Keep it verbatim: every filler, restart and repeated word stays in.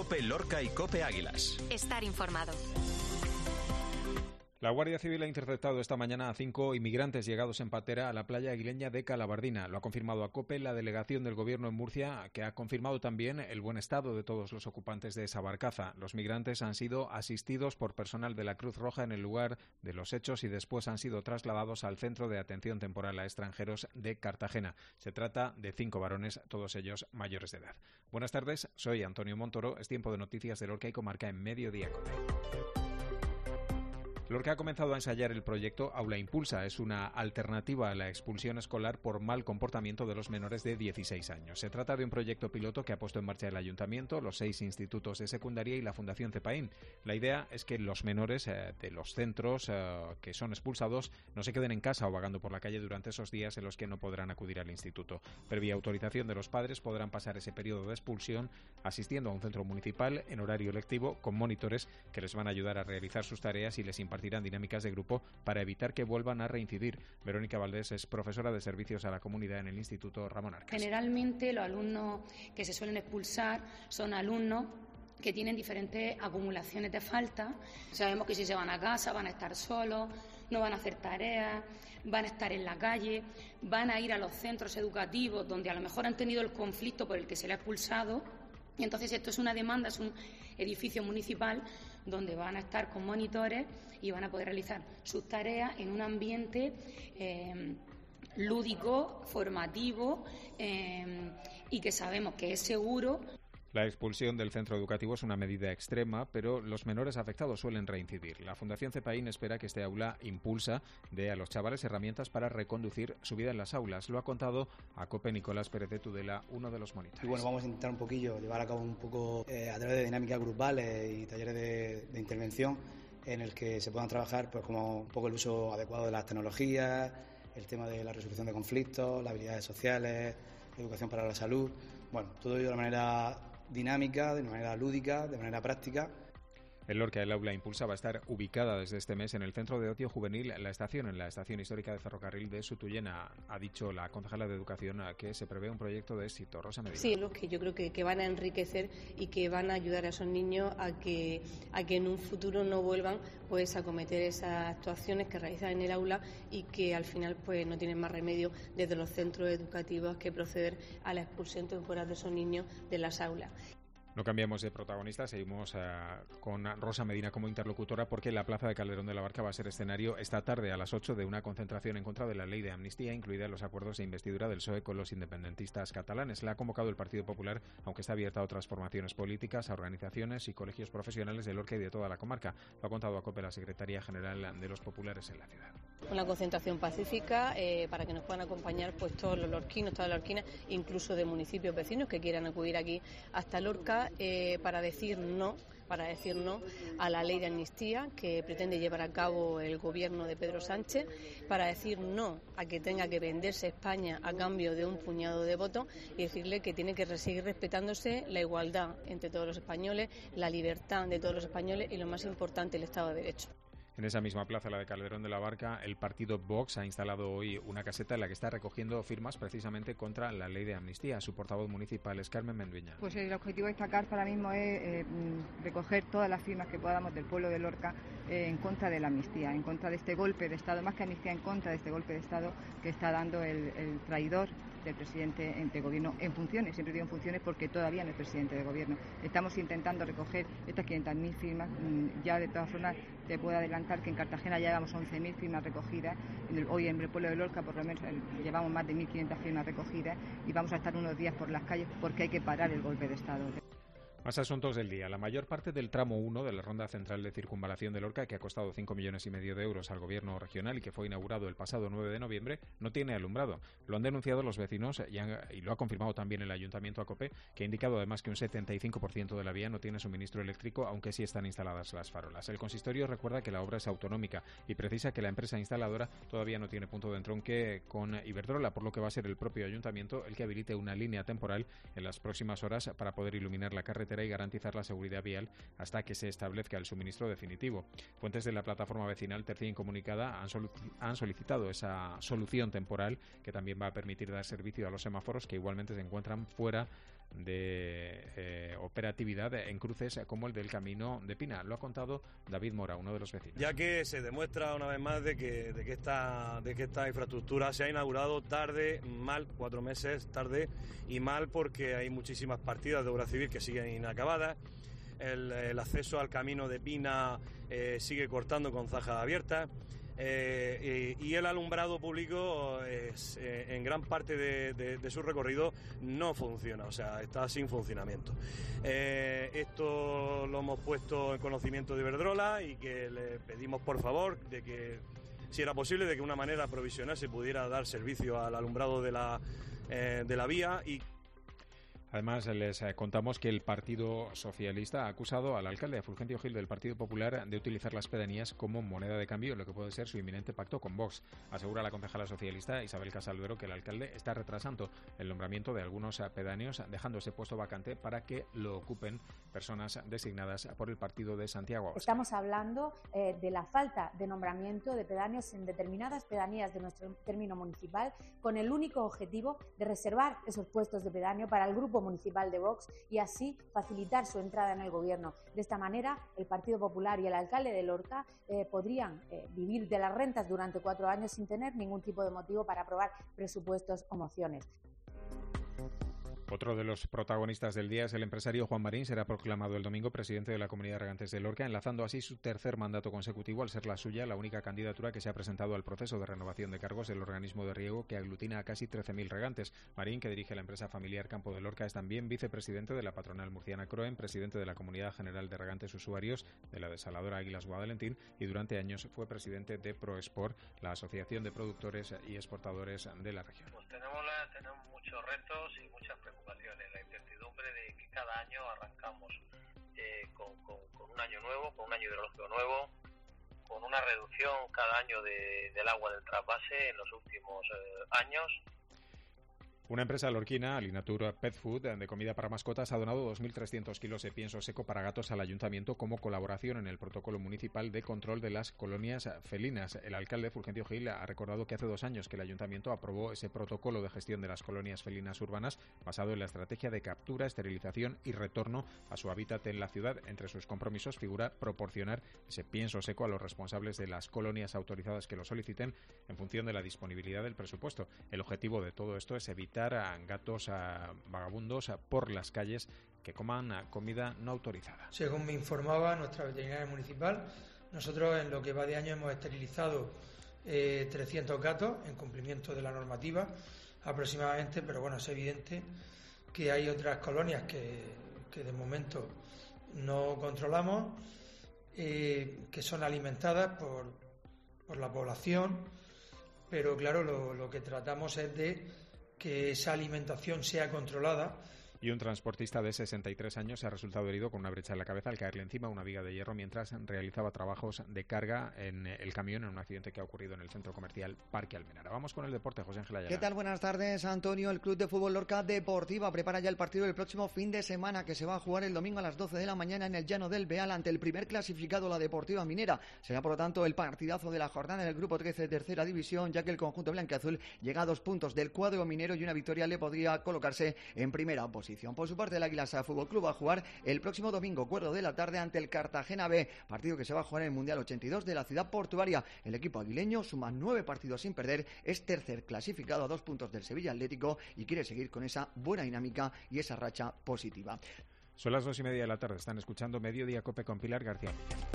COPE Lorca y COPE Águilas. Estar informado. La Guardia Civil ha interceptado esta mañana a cinco inmigrantes llegados en patera a la playa aguileña de Calabardina. Lo ha confirmado a COPE la delegación del Gobierno en Murcia, que ha confirmado también el buen estado de todos los ocupantes de esa barcaza. Los migrantes han sido asistidos por personal de la Cruz Roja en el lugar de los hechos y después han sido trasladados al Centro de Atención Temporal a Extranjeros de Cartagena. Se trata de cinco varones, todos ellos mayores de edad. Buenas tardes, soy Antonio Montoro. Es tiempo de noticias de Lorca y Comarca en Mediodía COPE. Lorca ha comenzado a ensayar el proyecto Aula Impulsa. Es una alternativa a la expulsión escolar por mal comportamiento de los menores de dieciséis años. Se trata de un proyecto piloto que ha puesto en marcha el Ayuntamiento, los seis institutos de secundaria y la Fundación CEPAIN. La idea es que los menores eh, de los centros eh, que son expulsados no se queden en casa o vagando por la calle durante esos días en los que no podrán acudir al instituto. Previa autorización de los padres podrán pasar ese periodo de expulsión asistiendo a un centro municipal en horario lectivo con monitores que les van a ayudar a realizar sus tareas y les impartirán dinámicas de grupo para evitar que vuelvan a reincidir. Verónica Valdés es profesora de servicios a la comunidad en el Instituto Ramón Arcas. Generalmente los alumnos que se suelen expulsar son alumnos que tienen diferentes acumulaciones de falta. Sabemos que si se van a casa van a estar solos, no van a hacer tareas, van a estar en la calle, van a ir a los centros educativos donde a lo mejor han tenido el conflicto por el que se le ha expulsado. Y entonces esto es una demanda, es un edificio municipal donde van a estar con monitores y van a poder realizar sus tareas en un ambiente eh, lúdico, formativo eh, y que sabemos que es seguro. La expulsión del centro educativo es una medida extrema, pero los menores afectados suelen reincidir. La Fundación CEPAIN espera que este aula Impulsa dé a los chavales herramientas para reconducir su vida en las aulas. Lo ha contado a COPE Nicolás Pérez de Tudela, uno de los monitores. Y bueno, vamos a intentar un poquillo llevar a cabo un poco eh, a través de dinámicas grupales y talleres de, de intervención en el que se puedan trabajar pues como un poco el uso adecuado de las tecnologías, el tema de la resolución de conflictos, las habilidades sociales, educación para la salud. Bueno, todo ello de una manera dinámica, de manera lúdica, de manera práctica. En Lorca, el aula Impulsa va a estar ubicada desde este mes en el Centro de Ocio Juvenil, en la estación, en la estación histórica de ferrocarril de Sutullena. Ha dicho la concejala de Educación que se prevé un proyecto de éxito. Rosa Medina. Sí, los que yo creo que, que van a enriquecer y que van a ayudar a esos niños a que, a que en un futuro no vuelvan pues a cometer esas actuaciones que realizan en el aula y que al final pues no tienen más remedio desde los centros educativos que proceder a la expulsión temporal de esos niños de las aulas. No cambiamos de protagonista, seguimos uh, con Rosa Medina como interlocutora porque la plaza de Calderón de la Barca va a ser escenario esta tarde a las ocho de una concentración en contra de la ley de amnistía, incluida en los acuerdos de investidura del P S O E con los independentistas catalanes. La ha convocado el Partido Popular, aunque está abierta a otras formaciones políticas, a organizaciones y colegios profesionales de Lorca y de toda la comarca. Lo ha contado a COPE la secretaria general de los populares en la ciudad. Una concentración pacífica eh, para que nos puedan acompañar pues todos los lorquinos, todas las lorquinas, incluso de municipios vecinos que quieran acudir aquí hasta Lorca. Eh, para decir no, para decir no a la ley de amnistía que pretende llevar a cabo el gobierno de Pedro Sánchez, para decir no a que tenga que venderse España a cambio de un puñado de votos y decirle que tiene que seguir respetándose la igualdad entre todos los españoles, la libertad de todos los españoles y lo más importante, el Estado de Derecho. En esa misma plaza, la de Calderón de la Barca, el partido Vox ha instalado hoy una caseta en la que está recogiendo firmas precisamente contra la ley de amnistía. Su portavoz municipal es Carmen Mendueña. Pues el objetivo de esta carta ahora mismo es eh, recoger todas las firmas que podamos del pueblo de Lorca eh, en contra de la amnistía, en contra de este golpe de Estado, más que amnistía, en contra de este golpe de Estado que está dando el, el traidor del presidente de gobierno en funciones. Siempre digo en funciones porque todavía no es presidente de gobierno. Estamos intentando recoger estas quinientas mil firmas. Ya de todas formas te puedo adelantar que en Cartagena ya llevamos once mil firmas recogidas. Hoy en el pueblo de Lorca por lo menos llevamos más de mil quinientas firmas recogidas y vamos a estar unos días por las calles porque hay que parar el golpe de Estado. Más asuntos del día. La mayor parte del tramo uno de la ronda central de circunvalación de Lorca, que ha costado cinco millones y medio de euros al gobierno regional y que fue inaugurado el pasado nueve de noviembre, no tiene alumbrado. Lo han denunciado los vecinos y, han, y lo ha confirmado también el Ayuntamiento a COPE, que ha indicado además que un setenta y cinco por ciento de la vía no tiene suministro eléctrico, aunque sí están instaladas las farolas. El consistorio recuerda que la obra es autonómica y precisa que la empresa instaladora todavía no tiene punto de entronque con Iberdrola, por lo que va a ser el propio Ayuntamiento el que habilite una línea temporal en las próximas horas para poder iluminar la carretera y garantizar la seguridad vial hasta que se establezca el suministro definitivo. Fuentes de la plataforma vecinal Tercia Incomunicada han, solu- han solicitado esa solución temporal que también va a permitir dar servicio a los semáforos que igualmente se encuentran fuera de eh, operatividad en cruces como el del Camino de Pina. Lo ha contado David Mora, uno de los vecinos. Ya que se demuestra una vez más de que, de que, esta, de que esta infraestructura se ha inaugurado tarde, mal, cuatro meses tarde, y mal porque hay muchísimas partidas de obra civil que siguen inacabadas. El, el acceso al Camino de Pina eh, sigue cortando con zajas abiertas. Eh, y, y el alumbrado público es, eh, en gran parte de, de, de su recorrido no funciona, o sea, está sin funcionamiento. Eh, esto lo hemos puesto en conocimiento de Iberdrola y que le pedimos por favor de que, si era posible, de que de una manera provisional se pudiera dar servicio al alumbrado de la, eh, de la vía. Y además, les contamos que el Partido Socialista ha acusado al alcalde Fulgencio Gil del Partido Popular de utilizar las pedanías como moneda de cambio en lo que puede ser su inminente pacto con Vox. Asegura la concejala socialista Isabel Casalduero que el alcalde está retrasando el nombramiento de algunos pedáneos, dejando ese puesto vacante para que lo ocupen personas designadas por el partido de Santiago Abascal. Estamos hablando eh, de la falta de nombramiento de pedáneos en determinadas pedanías de nuestro término municipal, con el único objetivo de reservar esos puestos de pedáneo para el grupo municipal de Vox y así facilitar su entrada en el gobierno. De esta manera, el Partido Popular y el alcalde de Lorca eh, podrían eh, vivir de las rentas durante cuatro años sin tener ningún tipo de motivo para aprobar presupuestos o mociones. Otro de los protagonistas del día es el empresario Juan Marín. Será proclamado el domingo presidente de la Comunidad de Regantes de Lorca, enlazando así su tercer mandato consecutivo al ser la suya la única candidatura que se ha presentado al proceso de renovación de cargos del organismo de riego que aglutina a casi trece mil regantes. Marín, que dirige la empresa familiar Campo de Lorca, es también vicepresidente de la patronal murciana Croen, presidente de la Comunidad General de Regantes Usuarios, de la desaladora Águilas Guadalentín, y durante años fue presidente de ProEsport, la asociación de productores y exportadores de la región. Pues tenemos, la, tenemos muchos retos y muchas preocupaciones. La incertidumbre de que cada año arrancamos eh, con, con, con un año nuevo, con un año hidrológico nuevo, con una reducción cada año de, del agua del trasvase en los últimos eh, años. Una empresa lorquina, Alinatur Pet Food, de comida para mascotas, ha donado dos mil trescientos kilos de pienso seco para gatos al ayuntamiento como colaboración en el protocolo municipal de control de las colonias felinas. El alcalde Fulgencio Gil ha recordado que hace dos años que el ayuntamiento aprobó ese protocolo de gestión de las colonias felinas urbanas basado en la estrategia de captura, esterilización y retorno a su hábitat en la ciudad. Entre sus compromisos figura proporcionar ese pienso seco a los responsables de las colonias autorizadas que lo soliciten en función de la disponibilidad del presupuesto. El objetivo de todo esto es evitar a gatos a vagabundos a por las calles que coman a comida no autorizada. Según me informaba nuestra veterinaria municipal, nosotros en lo que va de año hemos esterilizado eh, trescientos gatos en cumplimiento de la normativa aproximadamente, pero bueno, es evidente que hay otras colonias que, que de momento no controlamos, eh, que son alimentadas por, por la población, pero claro, lo, lo que tratamos es de que esa alimentación sea controlada. Y un transportista de sesenta y tres años ha resultado herido con una brecha en la cabeza al caerle encima una viga de hierro mientras realizaba trabajos de carga en el camión en un accidente que ha ocurrido en el centro comercial Parque Almenara. Vamos con el deporte, José Ángel Ayala. ¿Qué tal? Buenas tardes, Antonio. El Club de Fútbol Lorca Deportiva prepara ya el partido del próximo fin de semana que se va a jugar el domingo a las doce de la mañana en el Llano del Beal ante el primer clasificado, la Deportiva Minera. Será por lo tanto el partidazo de la jornada del grupo trece de tercera división, ya que el conjunto blanquiazul llega a dos puntos del cuadro minero y una victoria le podría colocarse en primera posición. Por su parte, el Águilas Fútbol Club va a jugar el próximo domingo, cuatro de la tarde, ante el Cartagena B, partido que se va a jugar en el Mundial ochenta y dos de la ciudad portuaria. El equipo aguileño suma nueve partidos sin perder, es tercer clasificado a dos puntos del Sevilla Atlético y quiere seguir con esa buena dinámica y esa racha positiva. Son las dos y media de la tarde, están escuchando Mediodía Cope con Pilar García.